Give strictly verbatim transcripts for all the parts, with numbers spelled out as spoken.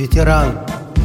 Ветеран.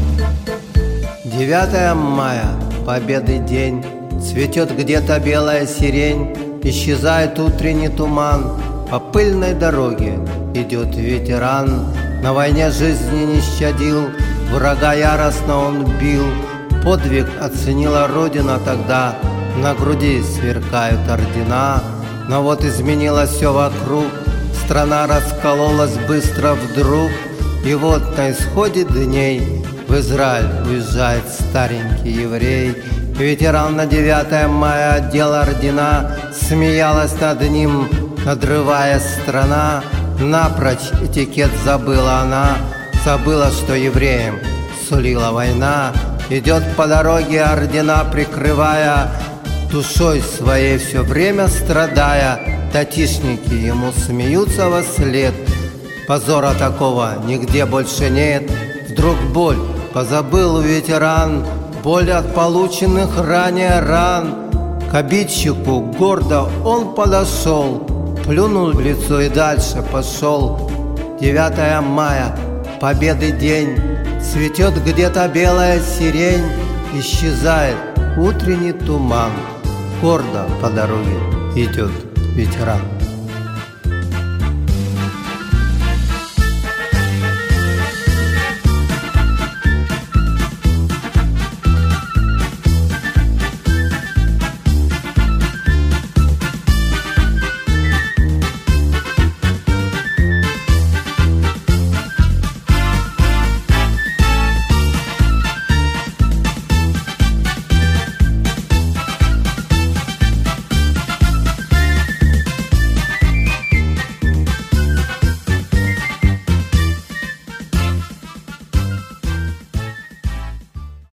девятое мая, Победы день. Цветет где-то белая сирень, исчезает утренний туман. По пыльной дороге идет ветеран. На войне жизни не щадил, врага яростно он бил. Подвиг оценила Родина тогда, на груди сверкают ордена. Но вот изменилось все вокруг, страна раскололась быстро вдруг. И вот на исходе дней в Израиль уезжает старенький еврей. Ветеран на девятое мая одел ордена, смеялась над ним, надрывая страна. Напрочь этикет забыла она, забыла, что евреям сулила война. Идет по дороге, ордена прикрывая, душой своей все время страдая. Татишники ему смеются во след, позора такого нигде больше нет. Вдруг боль позабыл ветеран, боль от полученных ранее ран. К обидчику гордо он подошел, плюнул в лицо и дальше пошел. девятое мая, Победы день. Цветет где-то белая сирень, исчезает утренний туман. Гордо по дороге идет ветеран.